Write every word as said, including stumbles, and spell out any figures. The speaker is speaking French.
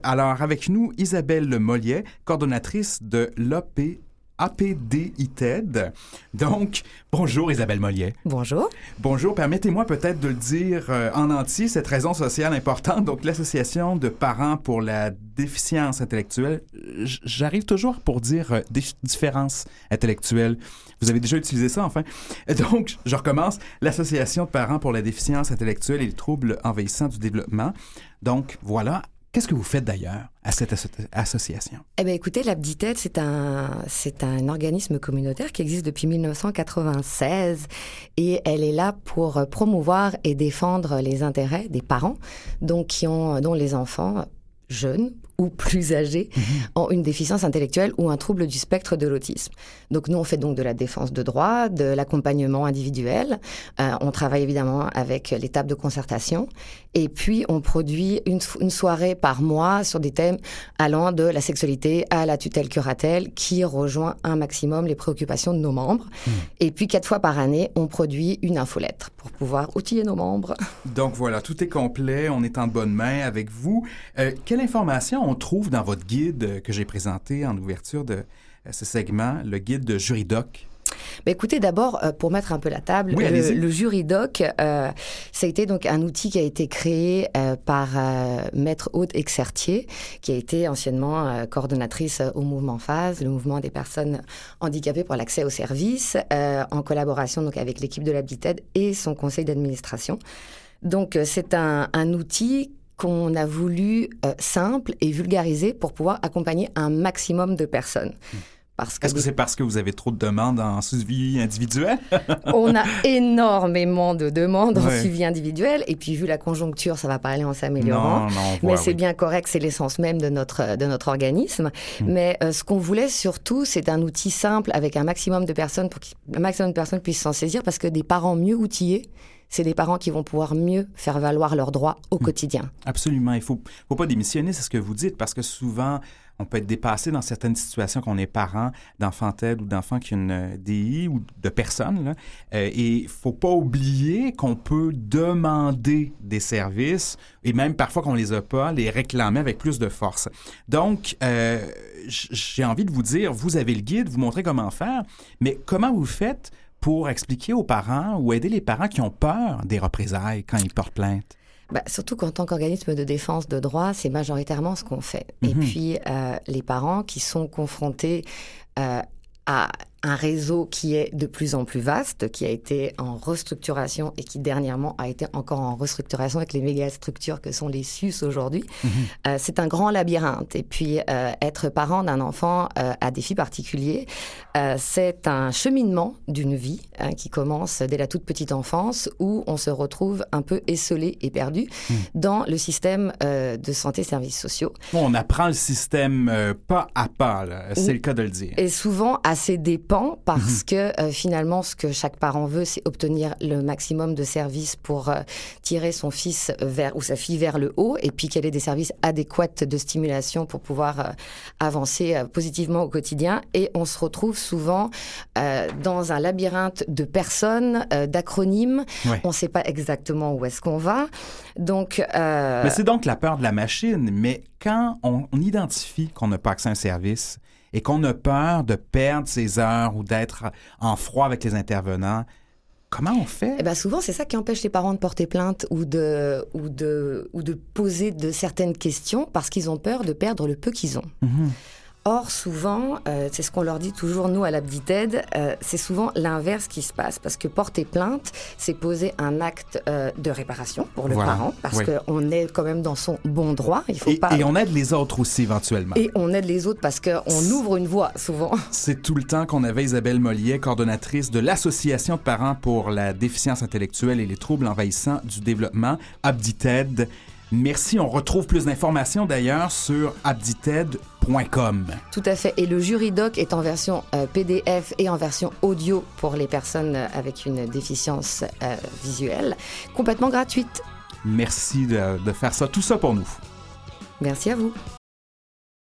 Alors, avec nous, Isabelle Molliet, coordonnatrice de l'A P, A P D I T E D. Donc, bonjour Isabelle Molliet. Bonjour. Bonjour. Permettez-moi peut-être de le dire euh, en entier, cette raison sociale importante. Donc, l'Association de parents pour la déficience intellectuelle. J'arrive toujours pour dire euh, dif- différence intellectuelle. Vous avez déjà utilisé ça, enfin. Donc, je recommence. L'Association de parents pour la déficience intellectuelle et les troubles envahissants du développement. Donc, voilà. Qu'est-ce que vous faites d'ailleurs à cette asso- association? Eh bien, écoutez, l'A P D I T E D, c'est un, c'est un organisme communautaire qui existe depuis dix-neuf cent quatre-vingt-seize et elle est là pour promouvoir et défendre les intérêts des parents, donc qui ont, dont les enfants jeunes ou plus âgés mmh. ont une déficience intellectuelle ou un trouble du spectre de l'autisme. Donc nous, on fait donc de la défense de droits, de l'accompagnement individuel. Euh, on travaille évidemment avec les tables de concertation. Et puis, on produit une, une soirée par mois sur des thèmes allant de la sexualité à la tutelle-curatelle qui rejoint un maximum les préoccupations de nos membres. Mmh. Et puis, quatre fois par année, on produit une infolettre pour pouvoir outiller nos membres. Donc voilà, tout est complet. On est en bonne main avec vous. Euh, quelle information on trouve dans votre guide que j'ai présenté en ouverture de ce segment, le guide de Juridoc? Ben écoutez, d'abord, euh, pour mettre un peu la table, oui, le, le Juridoc, euh, ça a été donc un outil qui a été créé euh, par euh, Maître Aude Exertier, qui a été anciennement euh, coordonnatrice au mouvement Phase, le mouvement des personnes handicapées pour l'accès aux services, euh, en collaboration donc avec l'équipe de l'A P D I T E D et son conseil d'administration. Donc, euh, c'est un, un outil qu'on a voulu euh, simple et vulgarisé pour pouvoir accompagner un maximum de personnes. Mmh. Parce que Est-ce que des... c'est parce que vous avez trop de demandes en suivi individuel? On a énormément de demandes en ouais. suivi individuel. Et puis, vu la conjoncture, ça ne va pas aller en s'améliorant. Non, non, on voit, Mais c'est oui. bien correct, c'est l'essence même de notre, de notre organisme. Mmh. Mais euh, ce qu'on voulait surtout, c'est un outil simple avec un maximum de personnes pour qu'un maximum de personnes puissent s'en saisir, parce que des parents mieux outillés, c'est des parents qui vont pouvoir mieux faire valoir leurs droits au mmh. quotidien. Absolument. Il ne faut, faut pas démissionner, c'est ce que vous dites, parce que souvent, on peut être dépassé dans certaines situations quand on est parent d'enfants T E D ou d'enfants qui ont une D I ou de personnes. Là. Euh, et il ne faut pas oublier qu'on peut demander des services et même parfois qu'on ne les a pas, les réclamer avec plus de force. Donc, euh, j'ai envie de vous dire, vous avez le guide, vous montrez comment faire, mais comment vous faites pour expliquer aux parents ou aider les parents qui ont peur des représailles quand ils portent plainte? Bah, surtout qu'en tant qu'organisme de défense de droits, c'est majoritairement ce qu'on fait. Mm-hmm. Et puis, euh, les parents qui sont confrontés euh, à un réseau qui est de plus en plus vaste, qui a été en restructuration et qui dernièrement a été encore en restructuration avec les méga-structures que sont les S U S aujourd'hui. Mmh. Euh, c'est un grand labyrinthe. Et puis, euh, être parent d'un enfant euh, à défi particulier, euh, c'est un cheminement d'une vie hein, qui commence dès la toute petite enfance où on se retrouve un peu esselé et perdu mmh. dans le système euh, de santé services sociaux. Bon, on apprend le système euh, pas à pas, là. C'est oui. le cas de le dire. Et souvent à ses dépens, parce mmh. que euh, finalement, ce que chaque parent veut, c'est obtenir le maximum de services pour euh, tirer son fils vers, ou sa fille vers le haut, et puis qu'elle ait des services adéquats de stimulation pour pouvoir euh, avancer euh, positivement au quotidien. Et on se retrouve souvent euh, dans un labyrinthe de personnes, euh, d'acronymes. Ouais. On ne sait pas exactement où est-ce qu'on va. Donc, euh... Mais c'est donc la peur de la machine. Mais quand on, on identifie qu'on n'a pas accès à un service, et qu'on a peur de perdre ses heures ou d'être en froid avec les intervenants, comment on fait? Eh bien, souvent, c'est ça qui empêche les parents de porter plainte ou de, ou de, ou de poser de certaines questions parce qu'ils ont peur de perdre le peu qu'ils ont. Mm-hmm. Or, souvent, euh, c'est ce qu'on leur dit toujours, nous, à l'A P D I T E D, euh, c'est souvent l'inverse qui se passe. Parce que porter plainte, c'est poser un acte euh, de réparation pour le voilà. parent, parce oui. qu'on est quand même dans son bon droit. Il faut et, pas... et on aide les autres aussi, éventuellement. Et on aide les autres parce qu'on ouvre une voie, souvent. C'est tout le temps qu'on avait Isabelle Molliet, coordonnatrice de l'Association de parents pour la déficience intellectuelle et les troubles envahissants du développement, A P D I T E D. Merci. On retrouve plus d'informations d'ailleurs sur a p d i t e d point com. Tout à fait. Et le Juridoc est en version euh, P D F et en version audio pour les personnes avec une déficience euh, visuelle, complètement gratuite. Merci de, de faire ça, tout ça pour nous. Merci à vous.